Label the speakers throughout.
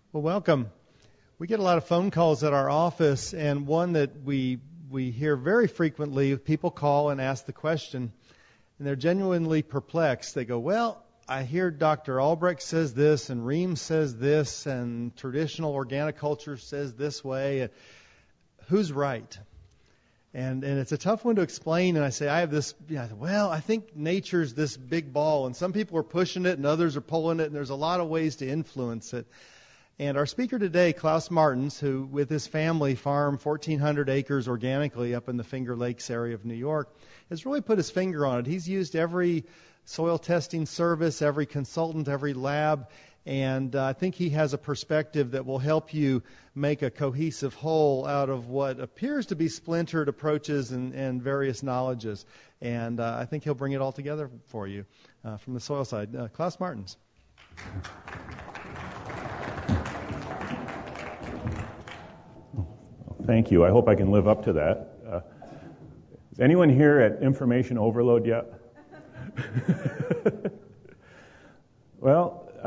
Speaker 1: Well, welcome. We get a lot of phone calls at our office, and one that we hear very frequently, people call and ask the question, and they're genuinely perplexed. They go, well, I hear Dr. Albrecht says this, and Reams says this, and traditional organic culture says this way. Who's right? And it's a tough one to explain, and I say, I have this, well, I think nature's this big ball, and some people are pushing it, and others are pulling it, and there's a lot of ways to influence it. And our speaker today, Klaus Martens, who with his family farm 1,400 acres organically up in the Finger Lakes area of New York, has really put his finger on it. He's used every soil testing service, every consultant, every lab, and I think he has a perspective that will help you make a cohesive whole out of what appears to be splintered approaches and various knowledges. And I think he'll bring it all together for you from the soil side. Klaus Martens.
Speaker 2: Thank you. I hope I can live up to that. Is anyone here at information overload yet? Well,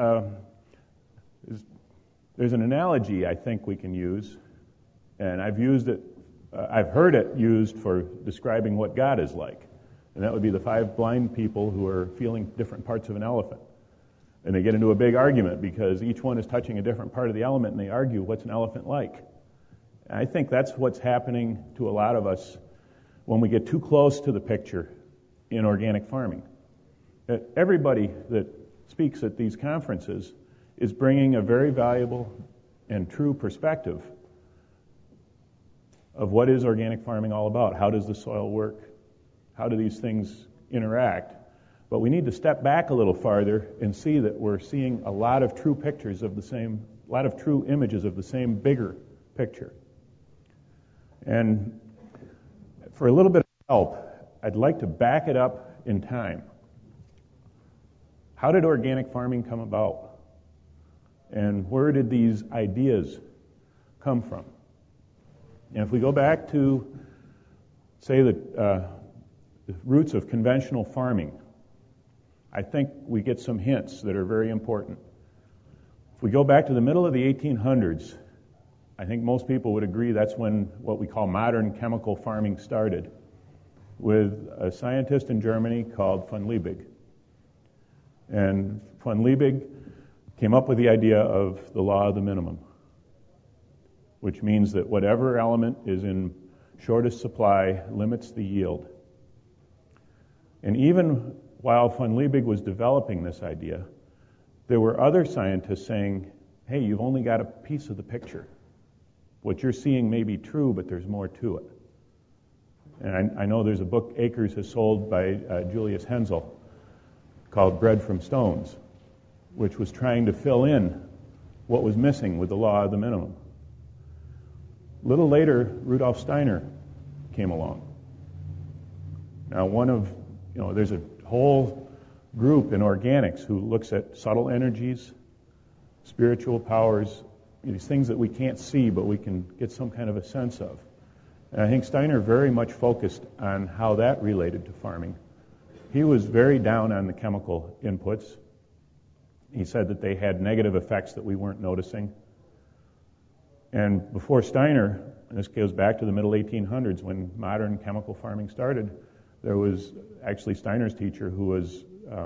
Speaker 2: there's an analogy I think we can use, and I've used it. I've heard it used for describing what God is like, and that would be the 5 blind people who are feeling different parts of an elephant, and they get into a big argument because each one is touching a different part of the element, and they argue what's an elephant like. I think that's what's happening to a lot of us when we get too close to the picture in organic farming. Everybody that speaks at these conferences is bringing a very valuable and true perspective of what is organic farming all about. How does the soil work? How do these things interact? But we need to step back a little farther and see that we're seeing a lot of true pictures of the same, a lot of true images of the same bigger picture. And for a little bit of help, I'd like to back it up in time. How did organic farming come about? And where did these ideas come from? And if we go back to, say, the roots of conventional farming, I think we get some hints that are very important. If we go back to the middle of the 1800s, I think most people would agree that's when what we call modern chemical farming started, with a scientist in Germany called von Liebig. And von Liebig came up with the idea of the law of the minimum, which means that whatever element is in shortest supply limits the yield. And even while von Liebig was developing this idea, there were other scientists saying, hey, you've only got a piece of the picture. What you're seeing may be true, but there's more to it. And I know there's a book Akers has sold by Julius Hensel called Bread from Stones, which was trying to fill in what was missing with the law of the minimum. A little later, Rudolf Steiner came along. Now, there's a whole group in organics who looks at subtle energies, spiritual powers, these things that we can't see, but we can get some kind of a sense of. And I think Steiner very much focused on how that related to farming. He was very down on the chemical inputs. He said that they had negative effects that we weren't noticing. And before Steiner, and this goes back to the middle 1800s when modern chemical farming started, there was actually Steiner's teacher who was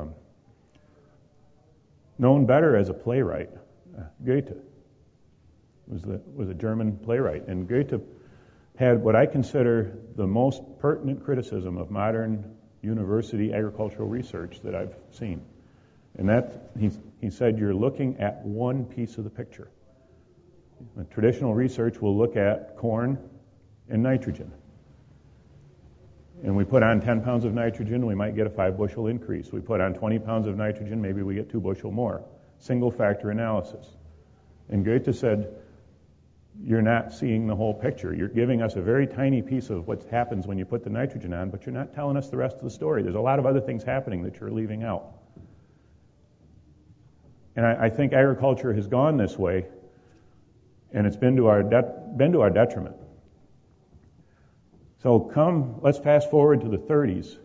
Speaker 2: known better as a playwright, Goethe. Was a German playwright, and Goethe had what I consider the most pertinent criticism of modern university agricultural research that I've seen. And that he said, you're looking at one piece of the picture. Traditional research will look at corn and nitrogen. And we put on 10 pounds of nitrogen, we might get a 5 bushel increase. We put on 20 pounds of nitrogen, maybe we get 2 bushel more. Single factor analysis. And Goethe said, you're not seeing the whole picture. You're giving us a very tiny piece of what happens when you put the nitrogen on, but you're not telling us the rest of the story. There's a lot of other things happening that you're leaving out. And I think agriculture has gone this way, and it's been to our detriment. So let's fast forward to the 30s.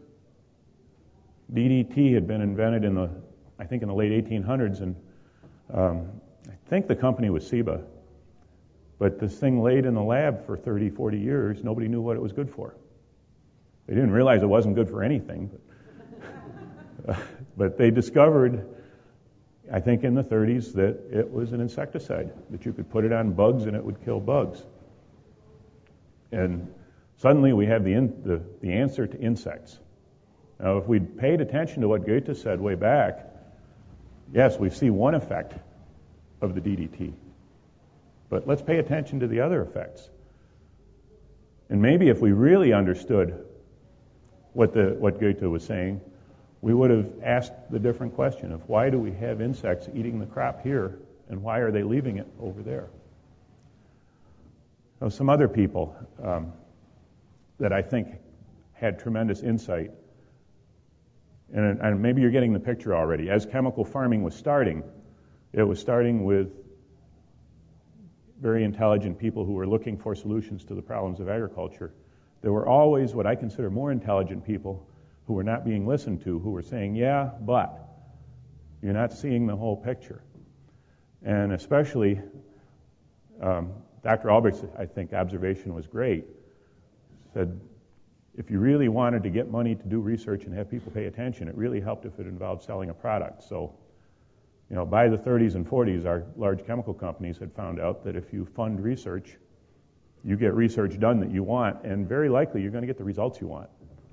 Speaker 2: DDT had been invented in the late 1800s, and think the company was Ciba, but this thing laid in the lab for 30, 40 years. Nobody knew what it was good for. They didn't realize it wasn't good for anything, but they discovered, I think in the 30s, that it was an insecticide, that you could put it on bugs and it would kill bugs. And suddenly we have the answer to insects. Now, if we'd paid attention to what Goethe said way back, yes, we see one effect of the DDT. But let's pay attention to the other effects. And maybe if we really understood what Goethe was saying, we would have asked the different question of why do we have insects eating the crop here, and why are they leaving it over there? Now, some other people that I think had tremendous insight, and maybe you're getting the picture already. As chemical farming was starting, it was starting with very intelligent people who were looking for solutions to the problems of agriculture. There were always what I consider more intelligent people who were not being listened to, who were saying, yeah, but you're not seeing the whole picture. And especially, Dr. Albrecht's, I think, observation was great. Said, if you really wanted to get money to do research and have people pay attention, it really helped if it involved selling a product. So, by the 30s and 40s, our large chemical companies had found out that if you fund research, you get research done that you want, and very likely you're going to get the results you want.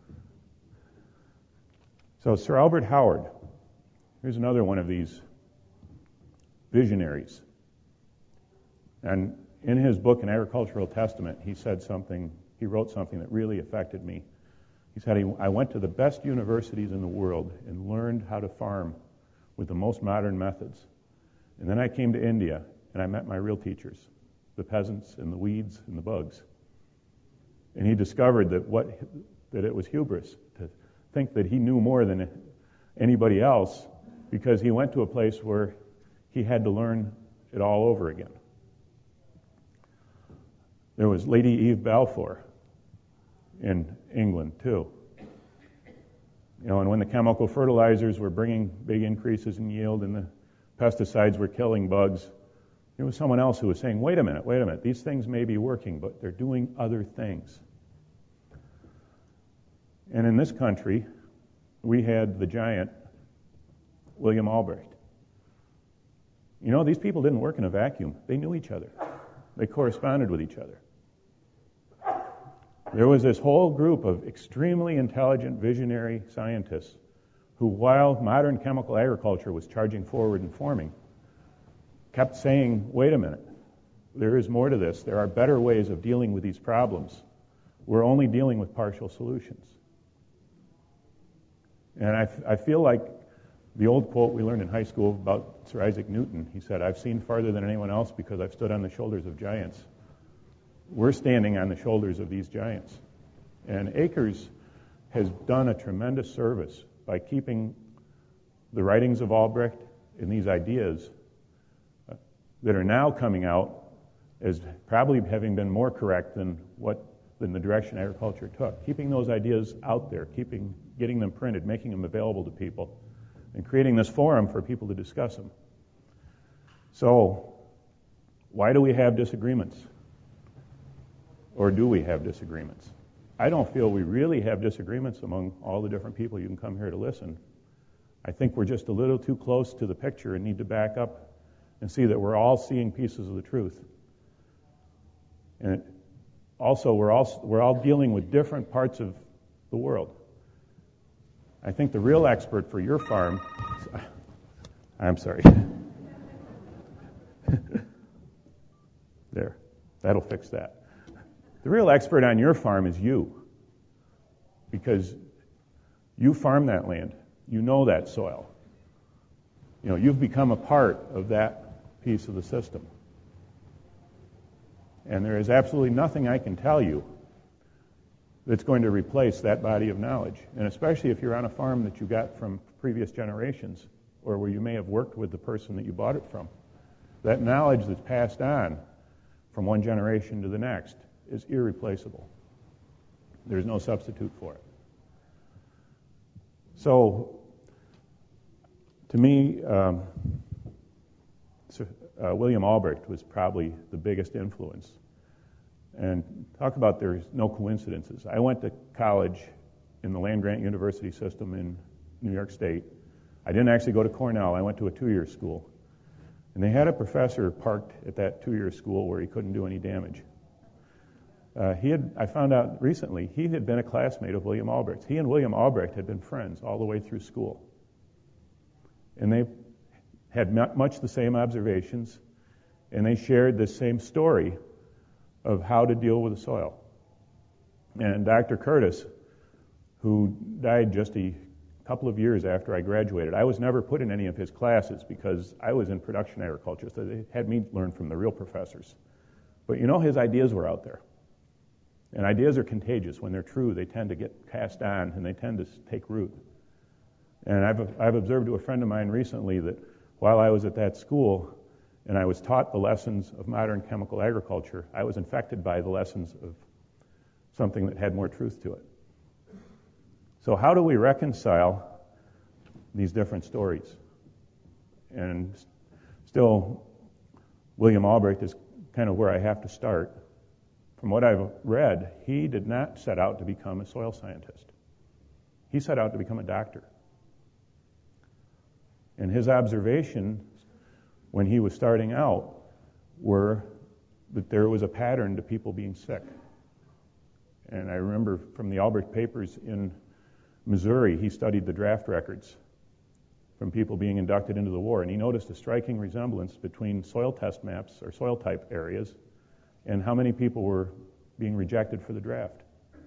Speaker 2: So Sir Albert Howard, here's another one of these visionaries. And in his book, An Agricultural Testament, he wrote something that really affected me. He said, I went to the best universities in the world and learned how to farm with the most modern methods. And then I came to India, and I met my real teachers, the peasants and the weeds and the bugs. And he discovered that it was hubris to think that he knew more than anybody else, because he went to a place where he had to learn it all over again. There was Lady Eve Balfour in England, too. And when the chemical fertilizers were bringing big increases in yield and the pesticides were killing bugs, there was someone else who was saying, wait a minute, these things may be working, but they're doing other things. And in this country, we had the giant William Albrecht. These people didn't work in a vacuum. They knew each other. They corresponded with each other. There was this whole group of extremely intelligent, visionary scientists who, while modern chemical agriculture was charging forward and forming, kept saying, wait a minute, there is more to this. There are better ways of dealing with these problems. We're only dealing with partial solutions. And I feel like the old quote we learned in high school about Sir Isaac Newton. He said, I've seen farther than anyone else because I've stood on the shoulders of giants. We're standing on the shoulders of these giants. And Akers has done a tremendous service by keeping the writings of Albrecht and these ideas that are now coming out as probably having been more correct than the direction agriculture took. Keeping those ideas out there, getting them printed, making them available to people, and creating this forum for people to discuss them. So, why do we have disagreements? Or do we have disagreements? I don't feel we really have disagreements among all the different people you can come here to listen. I think we're just a little too close to the picture and need to back up and see that we're all seeing pieces of the truth. And also, we're all dealing with different parts of the world. I think the real expert for your farm... I'm sorry. There. That'll fix that. The real expert on your farm is you, because you farm that land. You know that soil. You've become a part of that piece of the system. And there is absolutely nothing I can tell you that's going to replace that body of knowledge. And especially if you're on a farm that you got from previous generations, or where you may have worked with the person that you bought it from. That knowledge that's passed on from one generation to the next is irreplaceable. There's no substitute for it. So, to me, William Albrecht was probably the biggest influence. And talk about there's no coincidences. I went to college in the land-grant university system in New York State. I didn't actually go to Cornell. I went to a 2-year school. And they had a professor parked at that 2-year school where he couldn't do any damage. I found out recently, he had been a classmate of William Albrecht. He and William Albrecht had been friends all the way through school. And they had much the same observations, and they shared the same story of how to deal with the soil. And Dr. Curtis, who died just a couple of years after I graduated, I was never put in any of his classes because I was in production agriculture, so they had me learn from the real professors. But his ideas were out there. And ideas are contagious. When they're true, they tend to get cast on, and they tend to take root. And I've observed to a friend of mine recently that while I was at that school and I was taught the lessons of modern chemical agriculture, I was infected by the lessons of something that had more truth to it. So how do we reconcile these different stories? And still, William Albrecht is kind of where I have to start. From what I've read, he did not set out to become a soil scientist. He set out to become a doctor. And his observations when he was starting out were that there was a pattern to people being sick. And I remember from the Albrecht papers in Missouri, he studied the draft records from people being inducted into the war, and he noticed a striking resemblance between soil test maps or soil type areas and how many people were being rejected for the draft.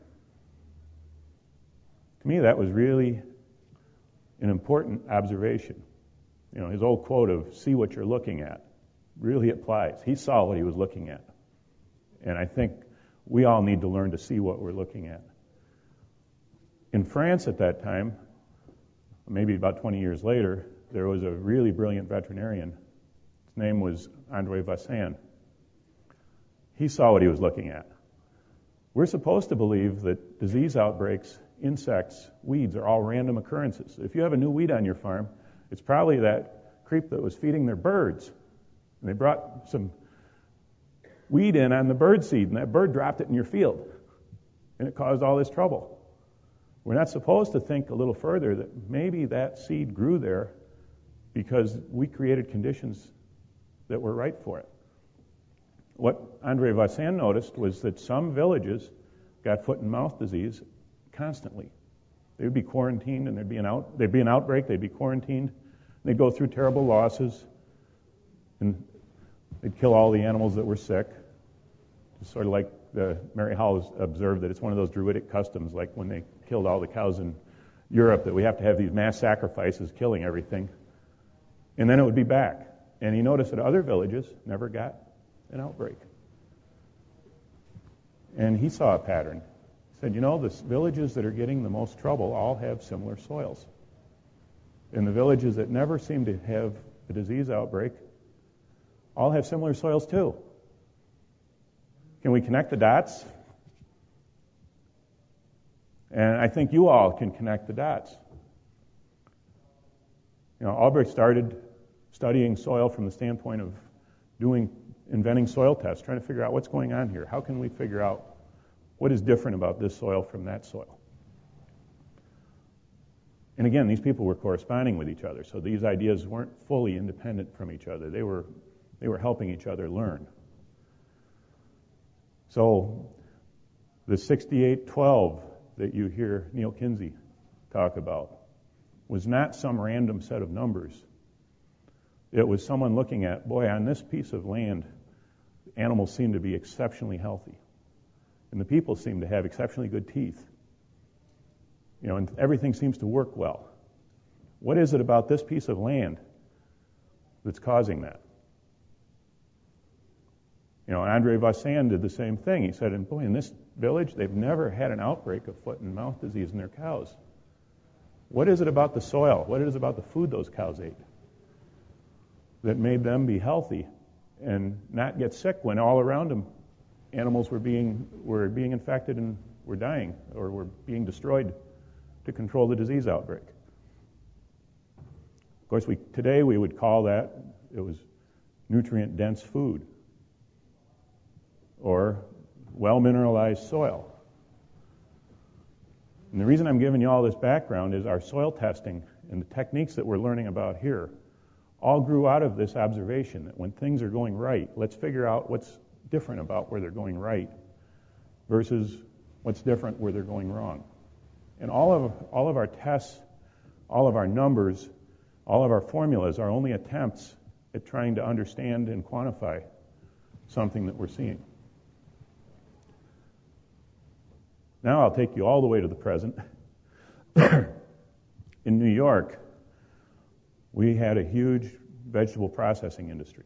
Speaker 2: To me, that was really an important observation. His old quote of "see what you're looking at" really applies. He saw what he was looking at. And I think we all need to learn to see what we're looking at. In France at that time, maybe about 20 years later, there was a really brilliant veterinarian. His name was André Vassin. He saw what he was looking at. We're supposed to believe that disease outbreaks, insects, weeds are all random occurrences. If you have a new weed on your farm, it's probably that creep that was feeding their birds. And they brought some weed in on the bird seed, and that bird dropped it in your field. And it caused all this trouble. We're not supposed to think a little further that maybe that seed grew there because we created conditions that were right for it. What André Vassin noticed was that some villages got foot and mouth disease constantly. They would be quarantined, and there'd be an outbreak. They'd be quarantined. They'd go through terrible losses, and they'd kill all the animals that were sick. It's sort of like Mary Hall observed that it's one of those Druidic customs, like when they killed all the cows in Europe, that we have to have these mass sacrifices killing everything. And then it would be back. And he noticed that other villages never got an outbreak. And he saw a pattern. He said, the villages that are getting the most trouble all have similar soils. And the villages that never seem to have a disease outbreak all have similar soils too. Can we connect the dots? And I think you all can connect the dots. Albrecht started studying soil from the standpoint of inventing soil tests, trying to figure out what's going on here. How can we figure out what is different about this soil from that soil? And again, these people were corresponding with each other, so these ideas weren't fully independent from each other. They were helping each other learn. So the 6812 that you hear Neil Kinsey talk about was not some random set of numbers. It was someone looking at, boy, on this piece of land, animals seem to be exceptionally healthy. And the people seem to have exceptionally good teeth. And everything seems to work well. What is it about this piece of land that's causing that? André Vassin did the same thing. He said, in this village, they've never had an outbreak of foot and mouth disease in their cows. What is it about the soil? What is it about the food those cows ate that made them be healthy and not get sick when all around them animals were being infected and were dying or were being destroyed to control the disease outbreak? Of course, today we would call that, it was nutrient-dense food or well-mineralized soil. And the reason I'm giving you all this background is our soil testing and the techniques that we're learning about here all grew out of this observation that when things are going right, let's figure out what's different about where they're going right versus what's different where they're going wrong. And all of our tests, all of our numbers, all of our formulas are only attempts at trying to understand and quantify something that we're seeing. Now I'll take you all the way to the present. In New York, we had a huge vegetable processing industry.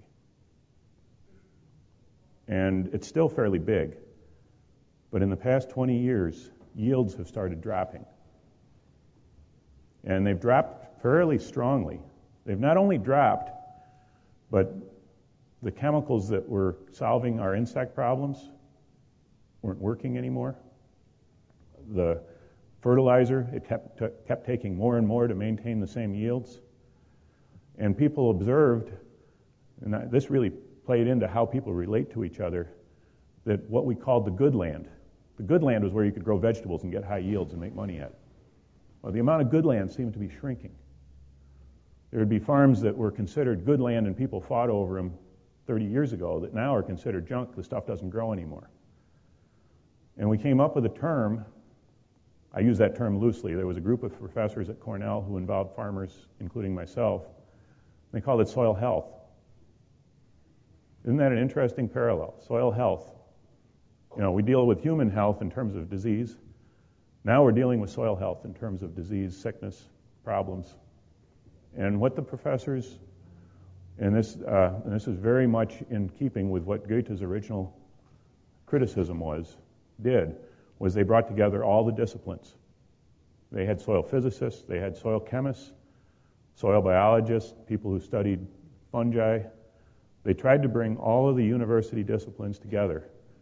Speaker 2: And it's still fairly big. But in the past 20 years, yields have started dropping. And they've dropped fairly strongly. They've not only dropped, but the chemicals that were solving our insect problems weren't working anymore. The fertilizer, it kept taking more and more to maintain the same yields. And people observed, and this really played into how people relate to each other, that what we called the good land was where you could grow vegetables and get high yields and make money at it. Well, the amount of good land seemed to be shrinking. There would be farms that were considered good land and people fought over them 30 years ago that now are considered junk. The stuff doesn't grow anymore. And we came up with a term. I use that term loosely. There was a group of professors at Cornell who involved farmers, including myself. They called it soil health. Isn't that an interesting parallel? Soil health. You know, we deal with human health in terms of disease. Now we're dealing with soil health in terms of disease, sickness, problems. And what the professors, and this is very much in keeping with what Goethe's original criticism was they brought together all the disciplines. They had soil physicists, they had soil chemists, soil biologists, people who studied fungi. They tried to bring all of the university disciplines together.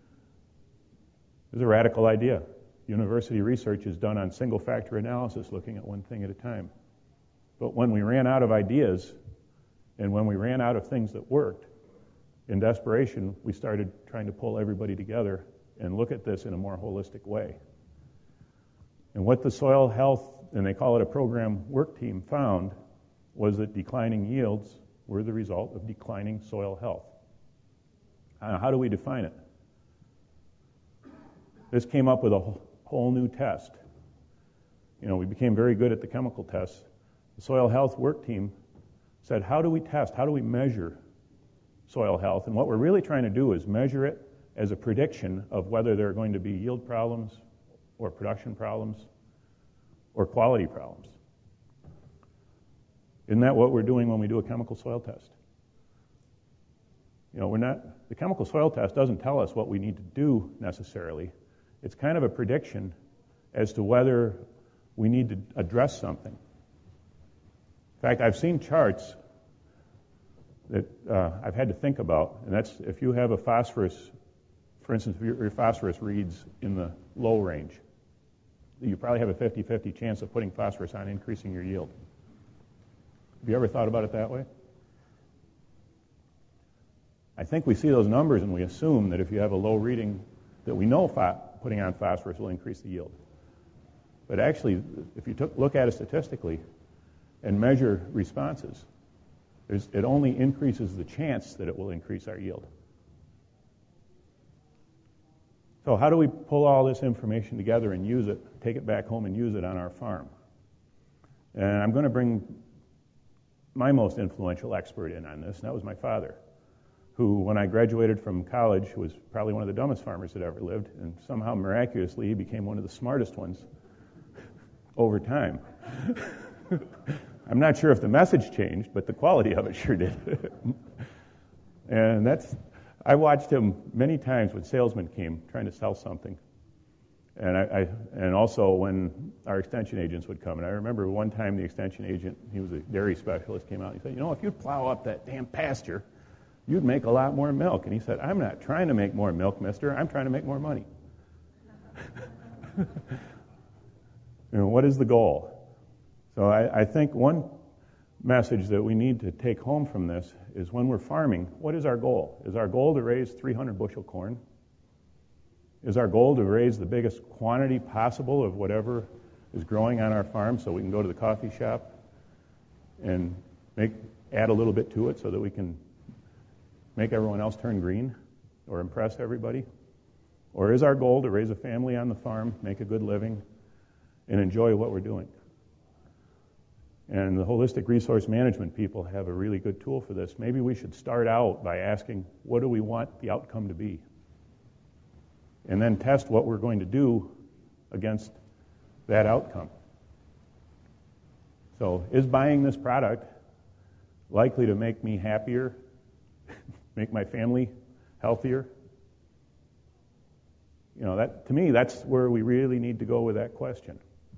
Speaker 2: It was a radical idea. University research is done on single factor analysis, looking at one thing at a time. But when we ran out of ideas, and when we ran out of things that worked, in desperation, we started trying to pull everybody together and look at this in a more holistic way. And what the soil health, and they call it a program work team, found was that declining yields were the result of declining soil health. How do we define it? This came up with a whole new test. You know, we became very good at the chemical tests. The soil health work team said, how do we test? How do we measure soil health? And what we're really trying to do is measure it as a prediction of whether there are going to be yield problems or production problems or quality problems. Isn't that what we're doing when we do a chemical soil test? You know, the chemical soil test doesn't tell us what we need to do necessarily. It's kind of a prediction as to whether we need to address something. In fact, I've seen charts that I've had to think about, and that's if you have a phosphorus, for instance, if your phosphorus reads in the low range, you probably have a 50-50 chance of putting phosphorus on increasing your yield. Have you ever thought about it that way? I think we see those numbers and we assume that if you have a low reading, that we know putting on phosphorus will increase the yield. But actually, if you look at it statistically and measure responses, it only increases the chance that it will increase our yield. So how do we pull all this information together and use it, take it back home and use it on our farm? And I'm going to bring my most influential expert in on this, and that was my father, who, when I graduated from college, was probably one of the dumbest farmers that ever lived, and somehow miraculously he became one of the smartest ones over time. I'm not sure if the message changed, but the quality of it sure did. And I watched him many times when salesmen came trying to sell something. And also when our extension agents would come. And I remember one time the extension agent, he was a dairy specialist, came out and he said, you know, if you'd plow up that damn pasture, you'd make a lot more milk. And he said, I'm not trying to make more milk, mister. I'm trying to make more money. You know, what is the goal? So I think one message that we need to take home from this is when we're farming, what is our goal? Is our goal to raise 300 bushel corn? Is our goal to raise the biggest quantity possible of whatever is growing on our farm so we can go to the coffee shop and add a little bit to it so that we can make everyone else turn green or impress everybody? Or is our goal to raise a family on the farm, make a good living, and enjoy what we're doing? And the holistic resource management people have a really good tool for this. Maybe we should start out by asking, what do we want the outcome to be? And then test what we're going to do against that outcome. So, is buying this product likely to make me happier, make my family healthier? You know, to me, that's where we really need to go with that question.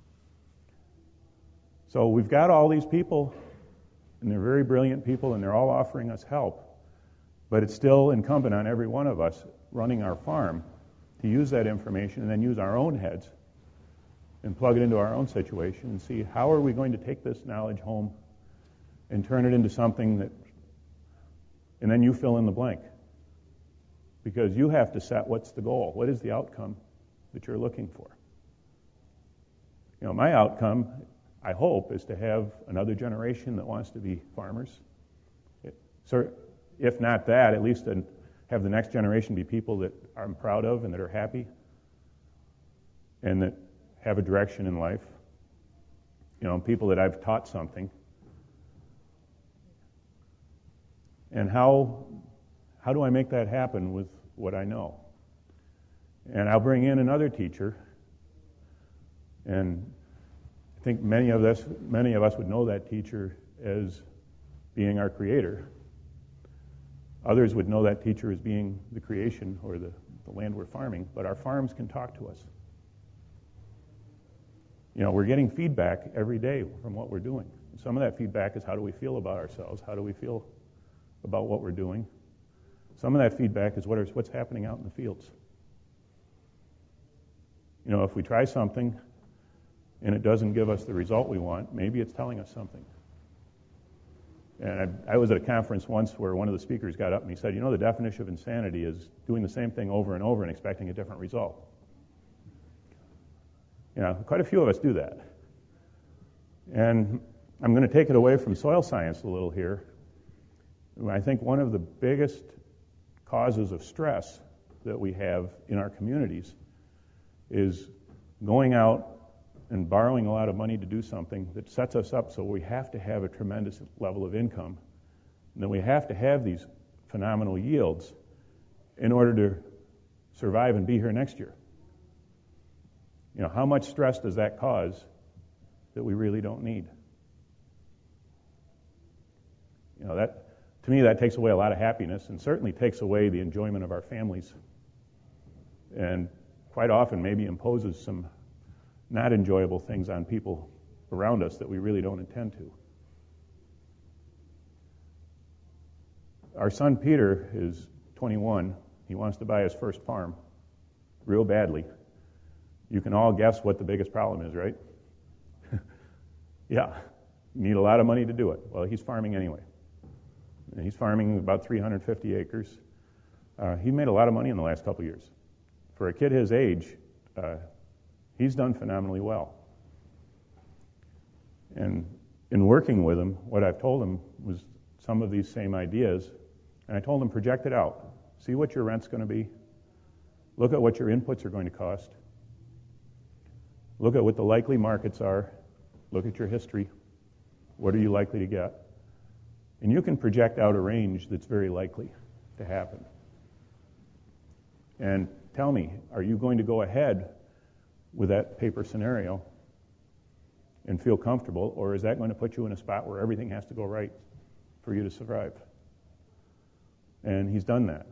Speaker 2: So we've got all these people, and they're very brilliant people, and they're all offering us help. But it's still incumbent on every one of us running our farm to use that information and then use our own heads and plug it into our own situation and see how are we going to take this knowledge home and turn it into something that, and then you fill in the blank. Because you have to set what's the goal. What is the outcome that you're looking for? You know, my outcome, I hope, is to have another generation that wants to be farmers. So if not that, at least have the next generation be people that I'm proud of and that are happy and that have a direction in life. You know, people that I've taught something. And how do I make that happen with what I know? And I'll bring in another teacher, and I think many of us would know that teacher as being our creator. Others would know that teacher as being the creation or the land we're farming, but our farms can talk to us. You know, we're getting feedback every day from what we're doing. Some of that feedback is how do we feel about ourselves? How do we feel about what we're doing? Some of that feedback is what's happening out in the fields. You know, if we try something and it doesn't give us the result we want, maybe it's telling us something. And I was at a conference once where one of the speakers got up and he said, you know, the definition of insanity is doing the same thing over and over and expecting a different result. You know, quite a few of us do that. And I'm going to take it away from soil science a little here. I think one of the biggest causes of stress that we have in our communities is going out and borrowing a lot of money to do something that sets us up so we have to have a tremendous level of income, and then we have to have these phenomenal yields in order to survive and be here next year. You know, how much stress does that cause that we really don't need? You know, that to me, that takes away a lot of happiness and certainly takes away the enjoyment of our families. And quite often maybe imposes some not enjoyable things on people around us that we really don't intend to. Our son Peter is 21. He wants to buy his first farm real badly. You can all guess what the biggest problem is, right? Yeah, you need a lot of money to do it. Well, he's farming anyway. And he's farming about 350 acres. He made a lot of money in the last couple of years. For a kid his age, he's done phenomenally well. And in working with him, what I've told him was some of these same ideas. And I told him, project it out. See what your rent's going to be. Look at what your inputs are going to cost. Look at what the likely markets are. Look at your history. What are you likely to get? And you can project out a range that's very likely to happen. And tell me, are you going to go ahead with that paper scenario and feel comfortable, or is that going to put you in a spot where everything has to go right for you to survive? And he's done that.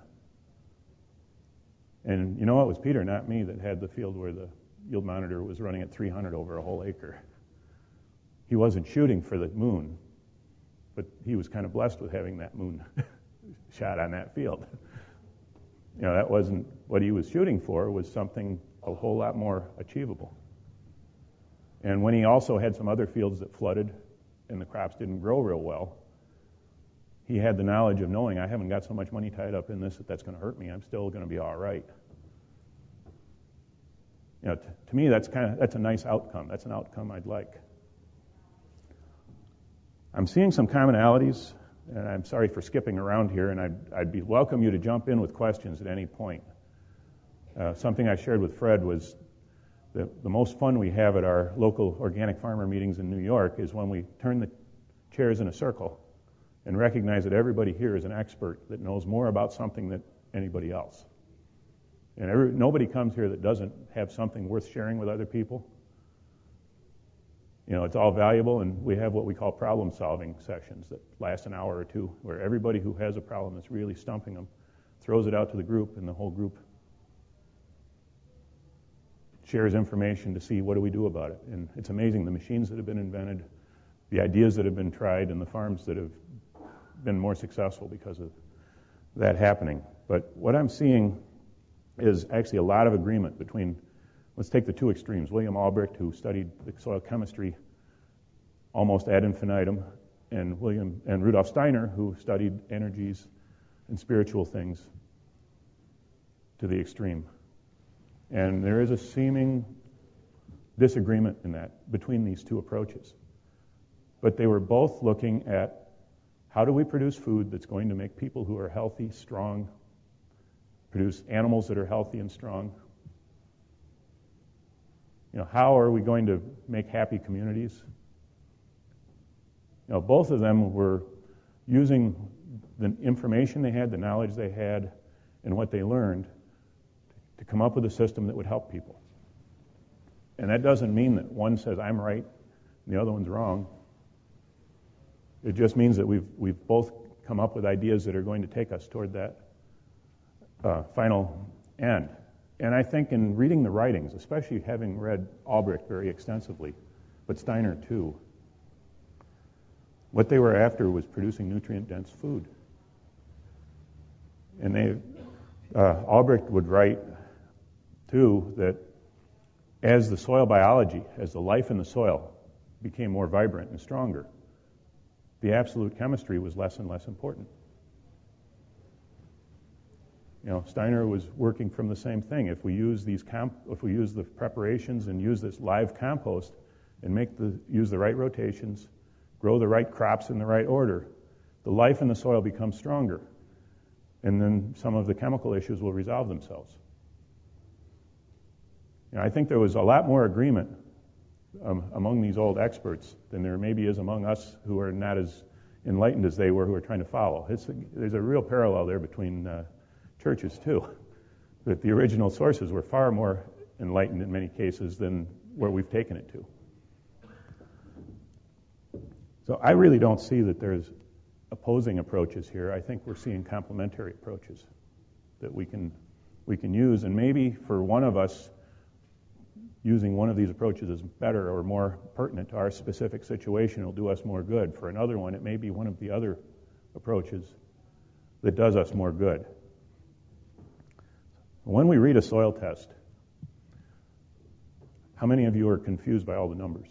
Speaker 2: And you know, it was Peter, not me, that had the field where the yield monitor was running at 300 over a whole acre. He wasn't shooting for the moon, but he was kind of blessed with having that moon shot on that field. You know, that wasn't what he was shooting for, was something a whole lot more achievable. And when he also had some other fields that flooded and the crops didn't grow real well, he had the knowledge of knowing I haven't got so much money tied up in this that's going to hurt me. I'm still going to be all right. To me, that's a nice outcome. That's an outcome I'd like. I'm seeing some commonalities, and I'm sorry for skipping around here, and I'd welcome you to jump in with questions at any point. Something I shared with Fred was the most fun we have at our local organic farmer meetings in New York is when we turn the chairs in a circle and recognize that everybody here is an expert that knows more about something than anybody else. And nobody comes here that doesn't have something worth sharing with other people. It's all valuable, and we have what we call problem-solving sessions that last an hour or two, where everybody who has a problem that's really stumping them throws it out to the group, and the whole group shares information to see what do we do about it. And it's amazing the machines that have been invented, the ideas that have been tried, and the farms that have been more successful because of that happening. But what I'm seeing is actually a lot of agreement between, let's take the two extremes, William Albrecht, who studied the soil chemistry almost ad infinitum, and Rudolf Steiner, who studied energies and spiritual things to the extreme. And there is a seeming disagreement in that between these two approaches. But they were both looking at how do we produce food that's going to make people who are healthy, strong, produce animals that are healthy and strong. How are we going to make happy communities? Both of them were using the information they had, the knowledge they had, and what they learned to come up with a system that would help people. And that doesn't mean that one says, I'm right, and the other one's wrong. It just means that we've both come up with ideas that are going to take us toward that final end. And I think in reading the writings, especially having read Albrecht very extensively, but Steiner too, what they were after was producing nutrient-dense food. And Albrecht would write too that as the soil biology, as the life in the soil became more vibrant and stronger, the absolute chemistry was less and less important. Steiner was working from the same thing. If we use the preparations and use this live compost and use the right rotations, grow the right crops in the right order, the life in the soil becomes stronger, and then some of the chemical issues will resolve themselves. I think there was a lot more agreement among these old experts than there maybe is among us who are not as enlightened as they were who are trying to follow. There's a real parallel there between churches too, that the original sources were far more enlightened in many cases than where we've taken it to. So I really don't see that there's opposing approaches here. I think we're seeing complementary approaches that we can use, and maybe for one of us, using one of these approaches is better or more pertinent to our specific situation. It'll do us more good. For another one, it may be one of the other approaches that does us more good. When we read a soil test, how many of you are confused by all the numbers?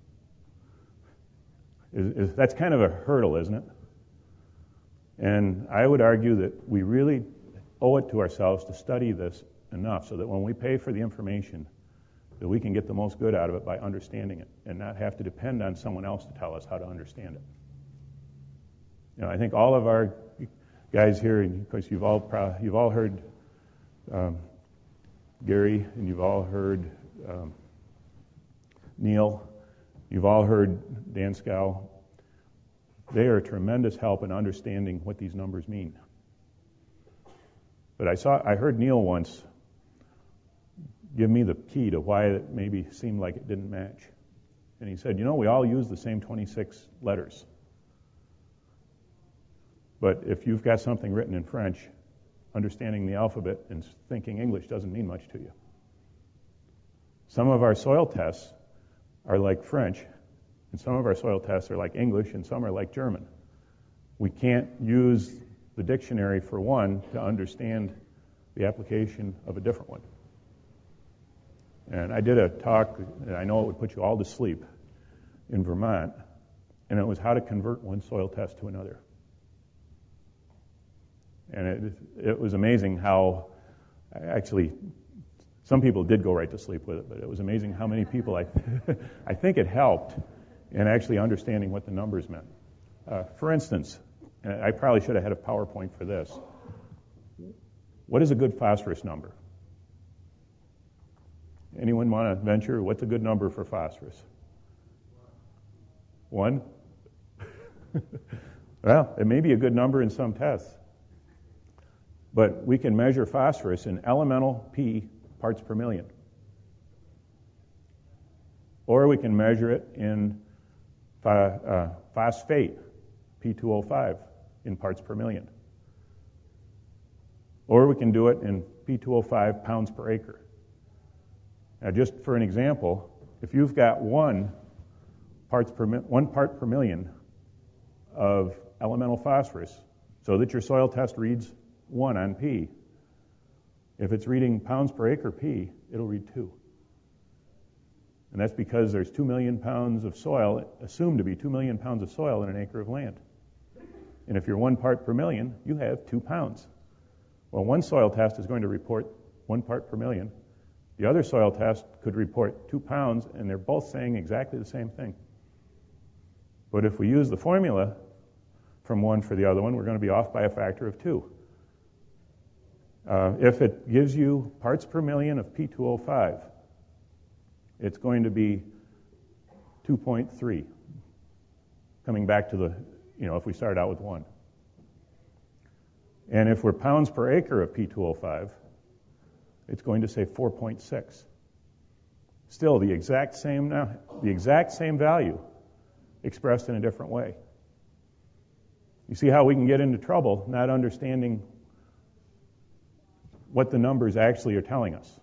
Speaker 2: That's kind of a hurdle, isn't it? And I would argue that we really owe it to ourselves to study this enough so that when we pay for the information, that we can get the most good out of it by understanding it and not have to depend on someone else to tell us how to understand it. I think all of our guys here, and of course you've all heard Gary, and you've all heard Neil, you've all heard Dan Scow. They are a tremendous help in understanding what these numbers mean. But I heard Neil once give me the key to why it maybe seemed like it didn't match. And he said, we all use the same 26 letters. But if you've got something written in French, understanding the alphabet and thinking English doesn't mean much to you. Some of our soil tests are like French, and some of our soil tests are like English, and some are like German. We can't use the dictionary for one to understand the application of a different one. And I did a talk, and I know it would put you all to sleep, in Vermont, and it was how to convert one soil test to another. And it was amazing how, actually, some people did go right to sleep with it, but it was amazing how many people, I think it helped in actually understanding what the numbers meant. For instance, and I probably should have had a PowerPoint for this. What is a good phosphorus number? Anyone want to venture? What's a good number for phosphorus? 1? Well, it may be a good number in some tests. But we can measure phosphorus in elemental P parts per million. Or we can measure it in phosphate, P2O5, in parts per million. Or we can do it in P2O5 pounds per acre. Now, just for an example, if you've got 1 part per million of elemental phosphorus, so that your soil test reads 1 on P, if it's reading pounds per acre P, it'll read 2. And that's because there's 2 million pounds of soil, assumed to be 2 million pounds of soil in an acre of land. And if you're 1 part per million, you have 2 pounds. Well, one soil test is going to report 1 part per million. The other soil test could report 2 pounds, and they're both saying exactly the same thing. But if we use the formula from one for the other one, we're going to be off by a factor of 2. If it gives you parts per million of P2O5, it's going to be 2.3, coming back to the, if we start out with 1. And if we're pounds per acre of P2O5, it's going to say 4.6. Still, the exact same value expressed in a different way. You see how we can get into trouble not understanding what the numbers actually are telling us.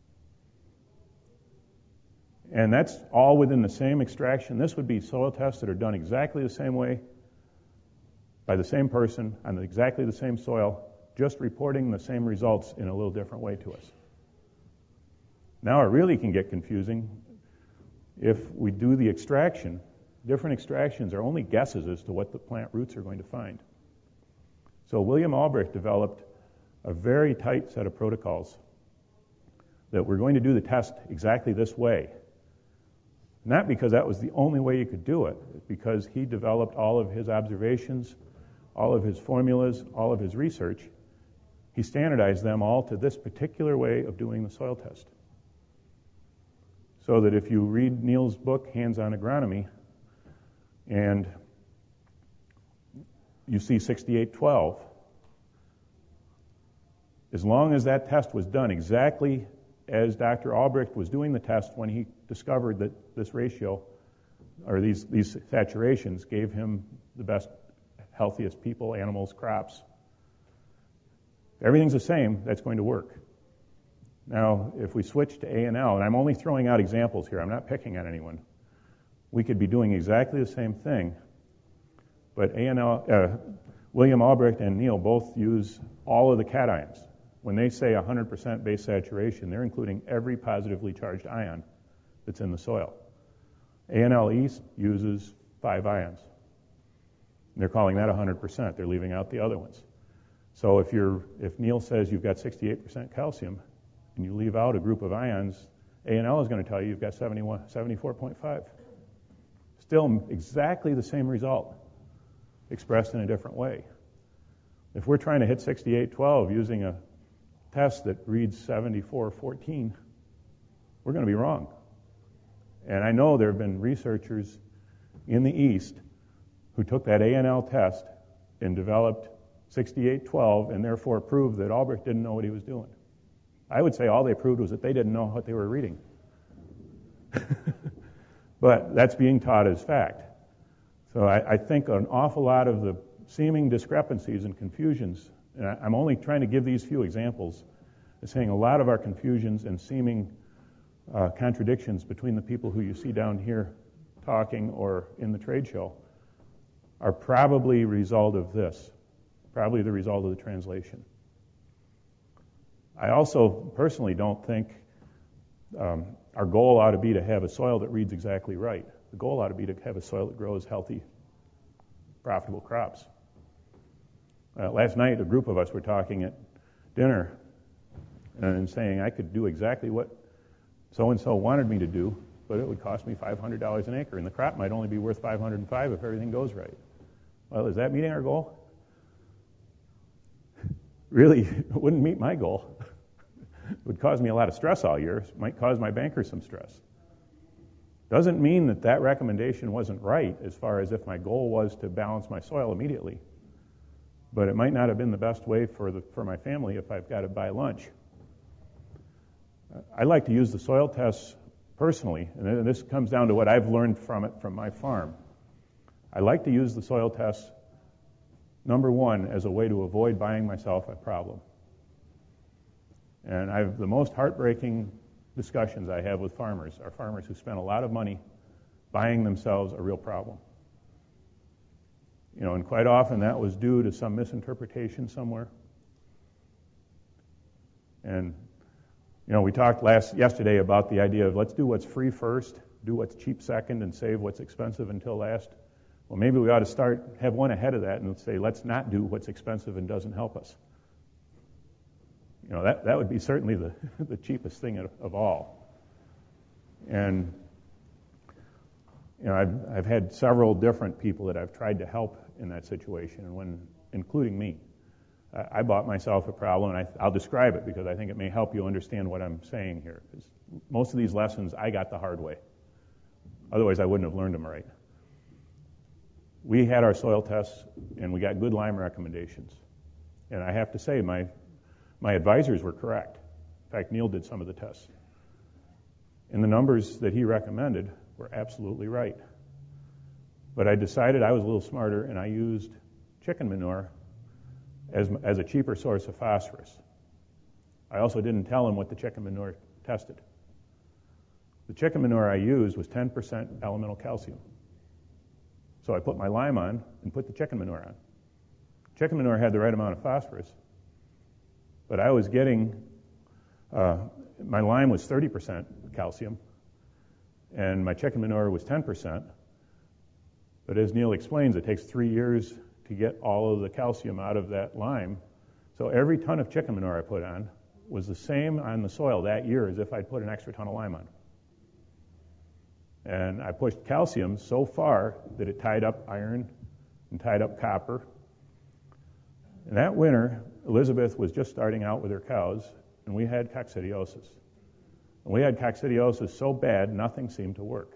Speaker 2: And that's all within the same extraction. This would be soil tests that are done exactly the same way by the same person on exactly the same soil, just reporting the same results in a little different way to us. Now it really can get confusing if we do the extraction. Different extractions are only guesses as to what the plant roots are going to find. So William Albrecht developed a very tight set of protocols that we're going to do the test exactly this way. Not because that was the only way you could do it, but because he developed all of his observations, all of his formulas, all of his research. He standardized them all to this particular way of doing the soil test. So that if you read Neil's book, Hands-on Agronomy, and you see 6812, as long as that test was done exactly as Dr. Albrecht was doing the test when he discovered that this ratio, or these saturations, gave him the best, healthiest people, animals, crops. If everything's the same, that's going to work. Now, if we switch to A&L, and I'm only throwing out examples here, I'm not picking on anyone, we could be doing exactly the same thing, but William Albrecht and Neil both use all of the cations. When they say 100% base saturation, they're including every positively charged ion that's in the soil. A&L East uses 5 ions. And they're calling that 100%. They're leaving out the other ones. So if Neil says you've got 68% calcium and you leave out a group of ions, A&L is going to tell you you've got 74.5. Still exactly the same result, expressed in a different way. If we're trying to hit 6812 using a test that reads 7414, we're going to be wrong. And I know there have been researchers in the East who took that A&L test and developed 6812 and therefore proved that Albrecht didn't know what he was doing. I would say all they proved was that they didn't know what they were reading. But that's being taught as fact. So I think an awful lot of the seeming discrepancies and confusions, and I'm only trying to give these few examples, is saying a lot of our confusions and seeming contradictions between the people who you see down here talking or in the trade show are probably a result of this, probably the result of the translation. I also personally don't think our goal ought to be to have a soil that reads exactly right. The goal ought to be to have a soil that grows healthy profitable crops. Last night, a group of us were talking at dinner and saying I could do exactly what so-and-so wanted me to do, but it would cost me $500 an acre, and the crop might only be worth $505 if everything goes right. Well, is that meeting our goal? Really, it wouldn't meet my goal. It would cause me a lot of stress all year. It might cause my bankers some stress. Doesn't mean that that recommendation wasn't right as far as if my goal was to balance my soil immediately. But it might not have been the best way for my family if I've got to buy lunch. I like to use the soil tests personally, and this comes down to what I've learned from it from my farm. I like to use the soil tests, number one, as a way to avoid buying myself a problem. And the most heartbreaking discussions I have with farmers are farmers who spend a lot of money buying themselves a real problem. And quite often that was due to some misinterpretation somewhere. And, we talked yesterday about the idea of let's do what's free first, do what's cheap second, and save what's expensive until last. Well, maybe we ought to have one ahead of that and say, let's not do what's expensive and doesn't help us. That would be certainly the cheapest thing of all. And, I've had several different people that I've tried to help in that situation, including me. I bought myself a problem, and I'll describe it because I think it may help you understand what I'm saying here. Because most of these lessons I got the hard way. Otherwise, I wouldn't have learned them right. We had our soil tests, and we got good lime recommendations. And I have to say, my advisors were correct. In fact, Neil did some of the tests. And the numbers that he recommended were absolutely right. But I decided I was a little smarter, and I used chicken manure as a cheaper source of phosphorus. I also didn't tell him what the chicken manure tested. The chicken manure I used was 10% elemental calcium. So I put my lime on and put the chicken manure on. Chicken manure had the right amount of phosphorus, but I was getting, my lime was 30% calcium, and my chicken manure was 10%. But as Neil explains, it takes 3 years to get all of the calcium out of that lime. So every ton of chicken manure I put on was the same on the soil that year as if I'd put an extra ton of lime on. And I pushed calcium so far that it tied up iron and tied up copper. And that winter, Elizabeth was just starting out with her cows, and we had coccidiosis. And we had coccidiosis so bad, nothing seemed to work.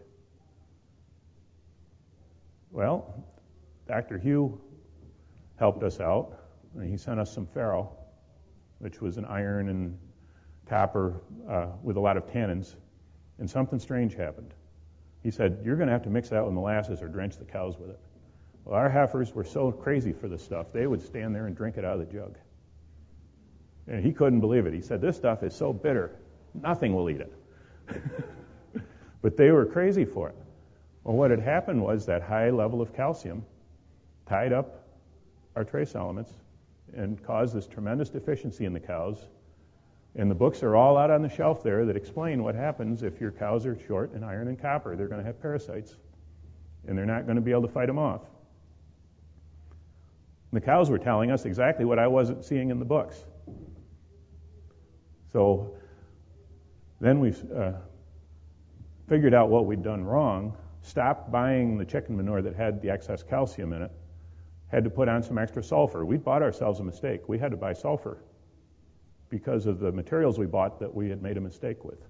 Speaker 2: Well, Dr. Hugh helped us out, and he sent us some farrow, which was an iron and copper with a lot of tannins, and something strange happened. He said, you're going to have to mix that with molasses or drench the cows with it. Well, our heifers were so crazy for this stuff, they would stand there and drink it out of the jug. And he couldn't believe it. He said, this stuff is so bitter, nothing will eat it. But they were crazy for it. Well, what had happened was that high level of calcium tied up our trace elements and caused this tremendous deficiency in the cows. And the books are all out on the shelf there that explain what happens if your cows are short in iron and copper. They're going to have parasites, and they're not going to be able to fight them off. And the cows were telling us exactly what I wasn't seeing in the books. So then we figured out what we'd done wrong, stopped buying the chicken manure that had the excess calcium in it, had to put on some extra sulfur. We bought ourselves a mistake. We had to buy sulfur because of the materials we bought that we had made a mistake with.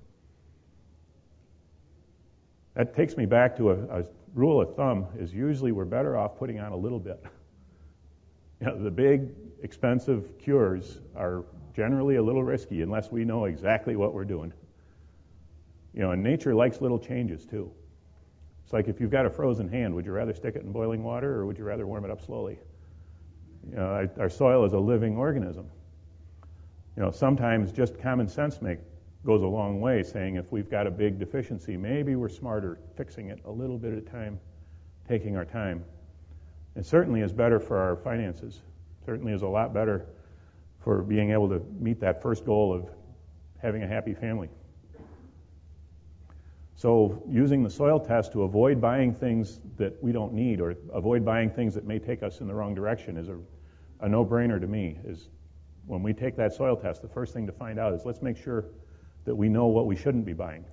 Speaker 2: That takes me back to a rule of thumb is usually we're better off putting on a little bit. The big, expensive cures are generally a little risky unless we know exactly what we're doing. And nature likes little changes too. It's like if you've got a frozen hand, would you rather stick it in boiling water or would you rather warm it up slowly? Our soil is a living organism. Sometimes just common sense goes a long way, saying if we've got a big deficiency, maybe we're smarter fixing it a little bit at a time, taking our time. It certainly is better for our finances. Certainly is a lot better for being able to meet that first goal of having a happy family. So using the soil test to avoid buying things that we don't need or avoid buying things that may take us in the wrong direction is a no-brainer to me. Is when we take that soil test, the first thing to find out is let's make sure that we know what we shouldn't be buying.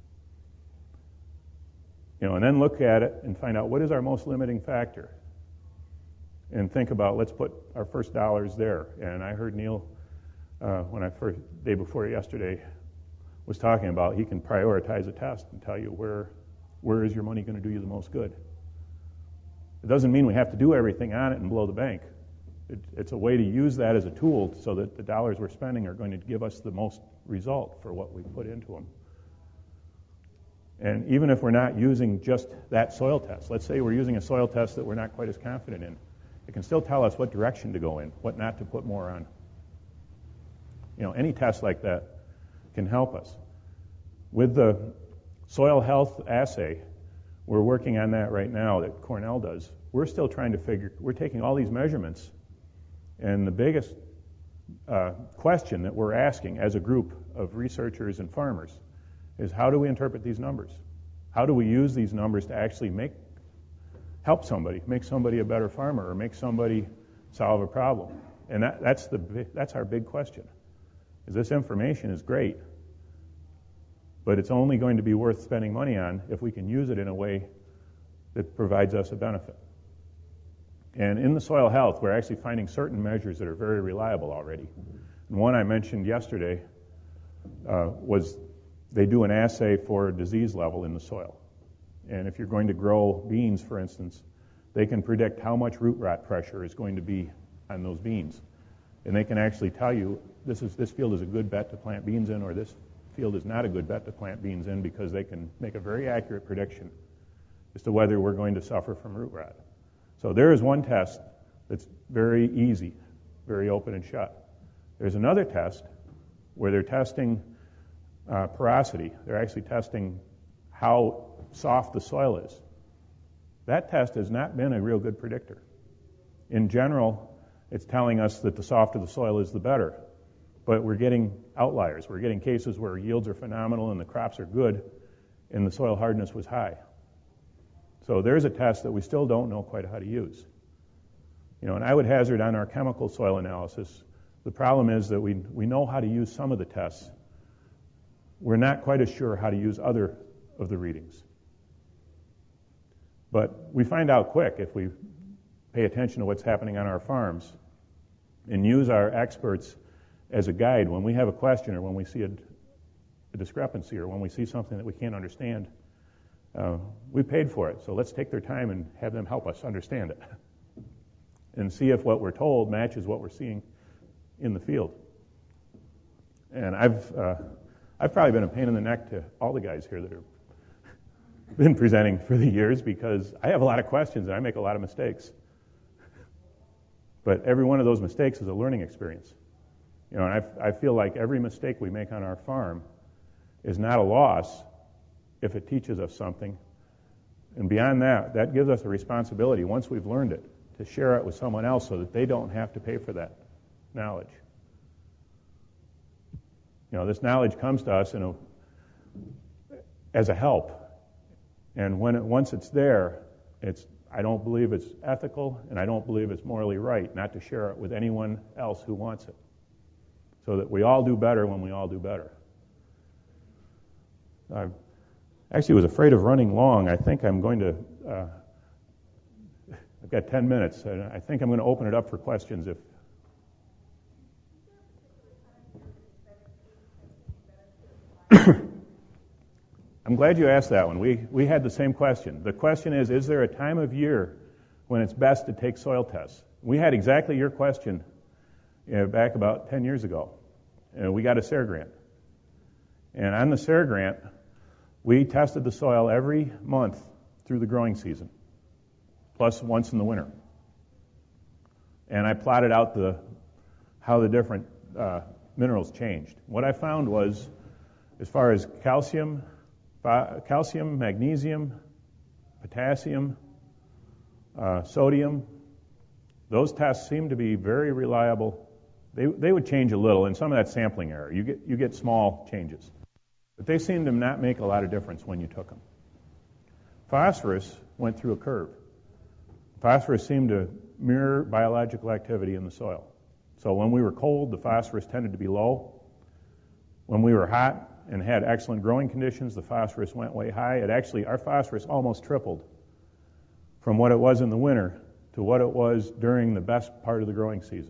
Speaker 2: And then look at it and find out what is our most limiting factor. And think about, let's put our first dollars there. And I heard Neil, when I first, day before yesterday, was talking about he can prioritize a test and tell you where is your money going to do you the most good. It doesn't mean we have to do everything on it and blow the bank. It's a way to use that as a tool so that the dollars we're spending are going to give us the most result for what we put into them. And even if we're not using just that soil test, let's say we're using a soil test that we're not quite as confident in, it can still tell us what direction to go in, what not to put more on. Any test like that can help us. With the soil health assay, we're working on that right now that Cornell does. We're still trying to we're taking all these measurements, and the biggest question that we're asking as a group of researchers and farmers is how do we interpret these numbers? How do we use these numbers to actually help somebody, make somebody a better farmer, or make somebody solve a problem? And that's our big question. Is this information is great, but it's only going to be worth spending money on if we can use it in a way that provides us a benefit. And in the soil health, we're actually finding certain measures that are very reliable already. And one I mentioned yesterday was they do an assay for disease level in the soil. And if you're going to grow beans, for instance, they can predict how much root rot pressure is going to be on those beans. And they can actually tell you this field is a good bet to plant beans in, or this field is not a good bet to plant beans in, because they can make a very accurate prediction as to whether we're going to suffer from root rot. So there is one test that's very easy, very open and shut. There's another test where they're testing porosity. They're actually testing how soft the soil is. That test has not been a real good predictor. In general, it's telling us that the softer the soil is, the better. But we're getting outliers. We're getting cases where yields are phenomenal and the crops are good, and the soil hardness was high. So there's a test that we still don't know quite how to use. And I would hazard on our chemical soil analysis, the problem is that we know how to use some of the tests. We're not quite as sure how to use other of the readings. But we find out quick if we pay attention to what's happening on our farms and use our experts as a guide when we have a question or when we see a discrepancy or when we see something that we can't understand. We paid for it, so let's take their time and have them help us understand it and see if what we're told matches what we're seeing in the field. And I've probably been a pain in the neck to all the guys here that have been presenting for the years, because I have a lot of questions and I make a lot of mistakes. But every one of those mistakes is a learning experience. And I feel like every mistake we make on our farm is not a loss if it teaches us something. And beyond that, that gives us a responsibility, once we've learned it, to share it with someone else so that they don't have to pay for that knowledge. This knowledge comes to us as a help. And once it's there, I don't believe it's ethical, and I don't believe it's morally right not to share it with anyone else who wants it, so that we all do better when we all do better. I actually was afraid of running long. I think I'm going to, I've got 10 minutes, and I think I'm going to open it up for questions. I'm glad you asked that one. We had the same question. The question is there a time of year when it's best to take soil tests? We had exactly your question back about 10 years ago. We got a SARE grant. And on the SARE grant, we tested the soil every month through the growing season, plus once in the winter. And I plotted out how the different minerals changed. What I found was, as far as calcium, magnesium, potassium, sodium, those tests seem to be very reliable. They would change a little, and some of that sampling error. You get small changes. but they seemed to not make a lot of difference when you took them. Phosphorus went through a curve. Phosphorus seemed to mirror biological activity in the soil. So when we were cold, the phosphorus tended to be low. When we were hot and had excellent growing conditions, the phosphorus went way high. Our phosphorus almost tripled from what it was in the winter to what it was during the best part of the growing season.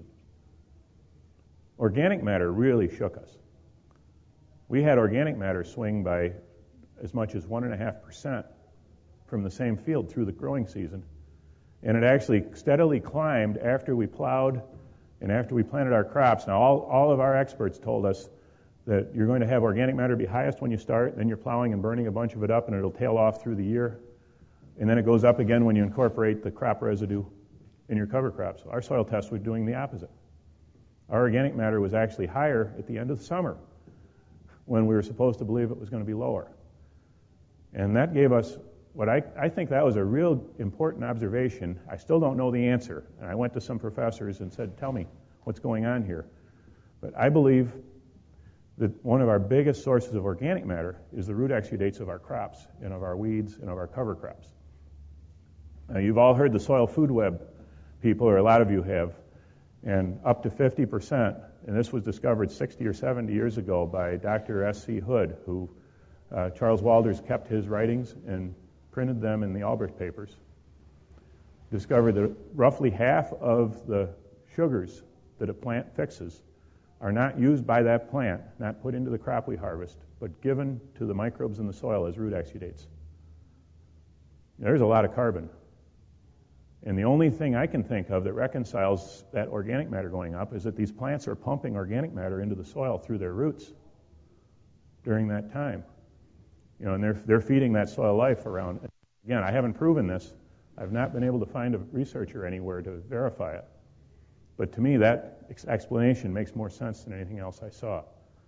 Speaker 2: Organic matter really shook us. We had organic matter swing by as much as 1.5% from the same field through the growing season. And it actually steadily climbed after we plowed and after we planted our crops. Now, all of our experts told us that you're going to have organic matter be highest when you start, then you're plowing and burning a bunch of it up, and it'll tail off through the year. And then it goes up again when you incorporate the crop residue in your cover crops. Our soil tests were doing the opposite. Our organic matter was actually higher at the end of the summer when we were supposed to believe it was going to be lower. And that gave us what I think that was a real important observation. I still don't know the answer. And I went to some professors and said, tell me what's going on here. But I believe that one of our biggest sources of organic matter is the root exudates of our crops and of our weeds and of our cover crops. Now, you've all heard the soil food web people, or a lot of you have, and up to 50%, and this was discovered 60 or 70 years ago by Dr. S.C. Hood, who Charles Walters kept his writings and printed them in the Albrecht papers, discovered that roughly half of the sugars that a plant fixes are not used by that plant, not put into the crop we harvest, but given to the microbes in the soil as root exudates. There's a lot of carbon. And the only thing I can think of that reconciles that organic matter going up is that these plants are pumping organic matter into the soil through their roots during that time. And they're feeding that soil life around. Again, I haven't proven this. I've not been able to find a researcher anywhere to verify it. But to me, that explanation makes more sense than anything else I saw.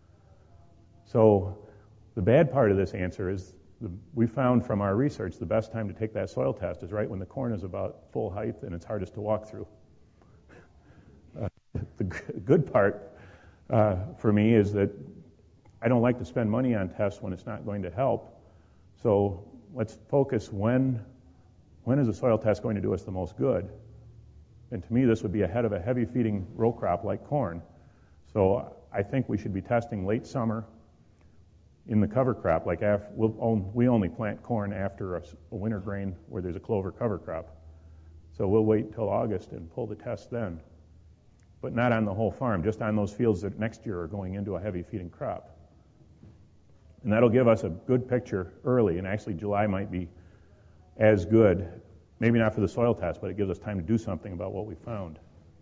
Speaker 2: So the bad part of this answer is we found from our research the best time to take that soil test is right when the corn is about full height and it's hardest to walk through. The good part for me is that I don't like to spend money on tests when it's not going to help. So let's focus when is a soil test going to do us the most good? And to me, this would be ahead of a heavy feeding row crop like corn. So I think we should be testing late summer in the cover crop. Like we only plant corn after a winter grain where there's a clover cover crop. So we'll wait till August and pull the test then. But not on the whole farm, just on those fields that next year are going into a heavy feeding crop. And that'll give us a good picture early, and actually July might be as good, maybe not for the soil test, but it gives us time to do something about what we found.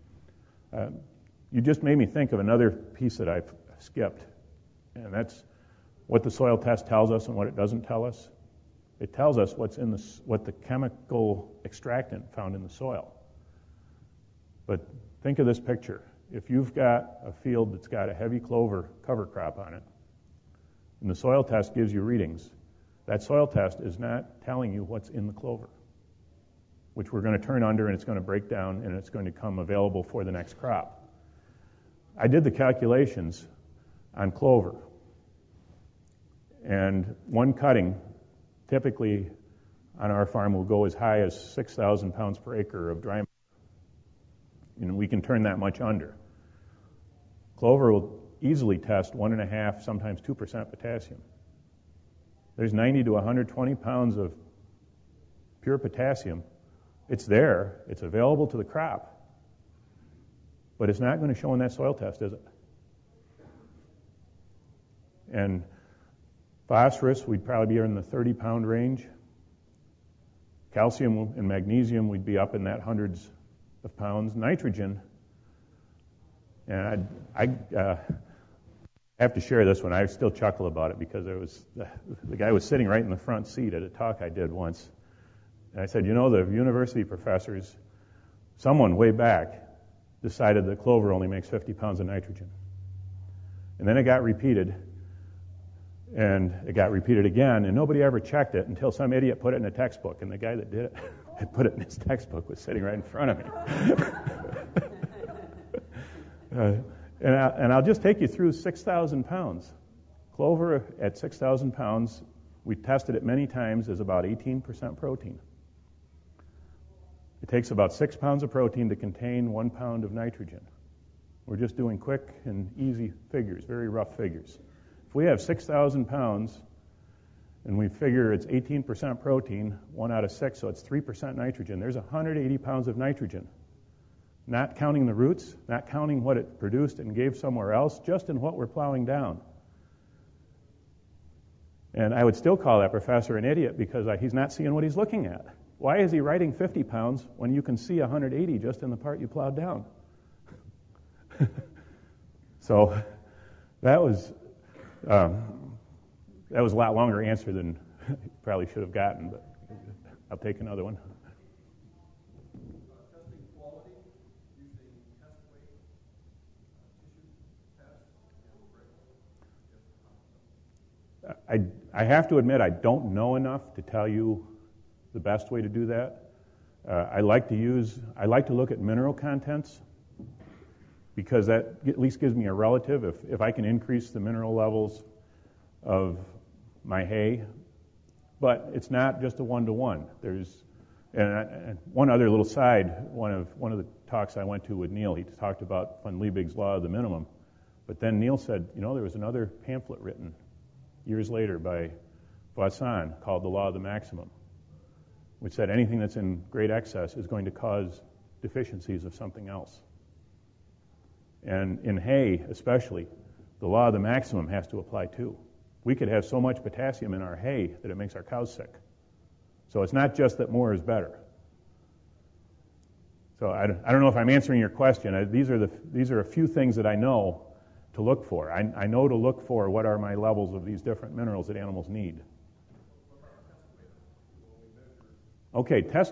Speaker 2: You just made me think of another piece that I've skipped, and that's what the soil test tells us and what it doesn't tell us. It tells us what the chemical extractant found in the soil. But think of this picture. If you've got a field that's got a heavy clover cover crop on it, and the soil test gives you readings, that soil test is not telling you what's in the clover, which we're going to turn under and it's going to break down and it's going to come available for the next crop. I did the calculations on clover. And one cutting, typically on our farm, will go as high as 6,000 pounds per acre of dry matter. And we can turn that much under. Clover will easily test 1.5%, sometimes 2% potassium. There's 90 to 120 pounds of pure potassium. It's there. It's available to the crop. But it's not going to show in that soil test, is it? And phosphorus, we'd probably be in the 30-pound range. Calcium and magnesium, we'd be up in that hundreds of pounds. Nitrogen, and I have to share this one. I still chuckle about it because the guy was sitting right in the front seat at a talk I did once. And I said, the university professors, someone way back decided that clover only makes 50 pounds of nitrogen. And then it got repeated. And it got repeated again, and nobody ever checked it until some idiot put it in a textbook, and the guy that did it had put it in his textbook was sitting right in front of me. And I'll just take you through 6,000 pounds. Clover at 6,000 pounds, we tested it many times, is about 18% protein. It takes about 6 pounds of protein to contain 1 pound of nitrogen. We're just doing quick and easy figures, very rough figures. If we have 6,000 pounds and we figure it's 18% protein, 1 out of 6, so it's 3% nitrogen, there's 180 pounds of nitrogen. Not counting the roots, not counting what it produced and gave somewhere else, just in what we're plowing down. And I would still call that professor an idiot because he's not seeing what he's looking at. Why is he writing 50 pounds when you can see 180 just in the part you plowed down? So that was a lot longer answer than I probably should have gotten, but I'll take another one.
Speaker 3: Testing quality using test weight, tissue test,
Speaker 2: I have to admit I don't know enough to tell you the best way to do that. I like to look at mineral contents because that at least gives me a relative. If I can increase the mineral levels of my hay, but it's not just a one-to-one. And one other little side. One of the talks I went to with Neil, he talked about von Liebig's law of the minimum, but then Neil said, there was another pamphlet written years later by Voisin called The Law of the Maximum, which said anything that's in great excess is going to cause deficiencies of something else. And in hay, especially, the law of the maximum has to apply too. We could have so much potassium in our hay that it makes our cows sick. So it's not just that more is better. So I don't know if I'm answering your question. These are a few things that I know to look for. I know to look for what are my levels of these different minerals that animals need. Okay, test.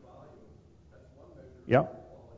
Speaker 2: Yep.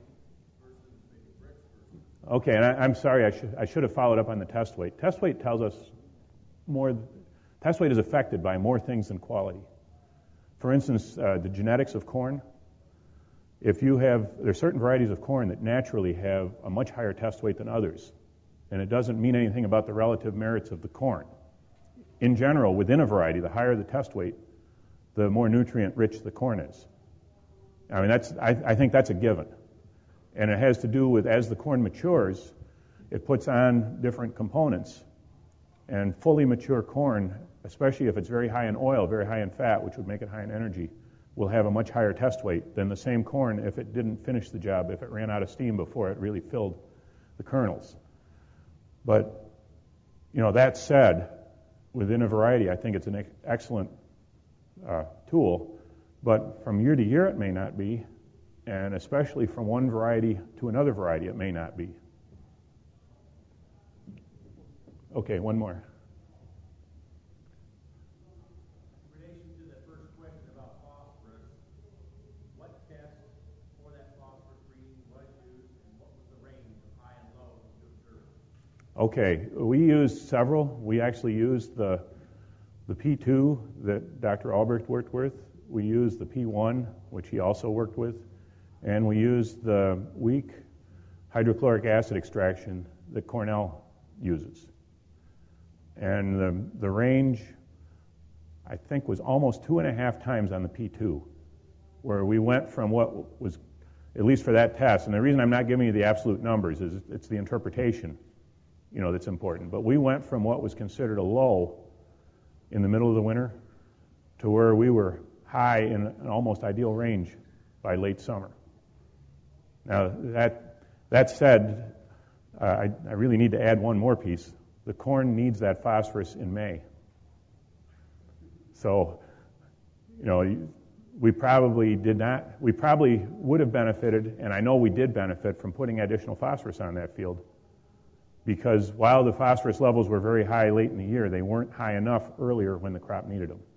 Speaker 2: Okay, and I'm sorry, I should have followed up on the test weight. Test weight tells us more. Test weight is affected by more things than quality. For instance, the genetics of corn. There's certain varieties of corn that naturally have a much higher test weight than others, and it doesn't mean anything about the relative merits of the corn. In general, within a variety, the higher the test weight, the more nutrient-rich the corn is. I mean, I think that's a given. And it has to do with, as the corn matures, it puts on different components. And fully mature corn, especially if it's very high in oil, very high in fat, which would make it high in energy, will have a much higher test weight than the same corn if it didn't finish the job, if it ran out of steam before it really filled the kernels. But, that said, within a variety, I think it's an excellent tool. But from year to year, it may not be. And especially from one variety to another variety, it may not be. Okay, one more.
Speaker 3: In relation to the first question about phosphorus, what test for that phosphorus reading was used, and what was the range of high and low to observe?
Speaker 2: Okay, we used several. We actually used the P2 that Dr. Albrecht worked with. We used the P1, which he also worked with. And we used the weak hydrochloric acid extraction that Cornell uses. And the range, I think, was almost 2.5 times on the P2, where we went from what was, at least for that test, and the reason I'm not giving you the absolute numbers is it's the interpretation, that's important. But we went from what was considered a low in the middle of the winter to where we were high in an almost ideal range by late summer. Now, that said, I really need to add one more piece. The corn needs that phosphorus in May. So, we probably would have benefited, and I know we did benefit from putting additional phosphorus on that field, because while the phosphorus levels were very high late in the year, they weren't high enough earlier when the crop needed them.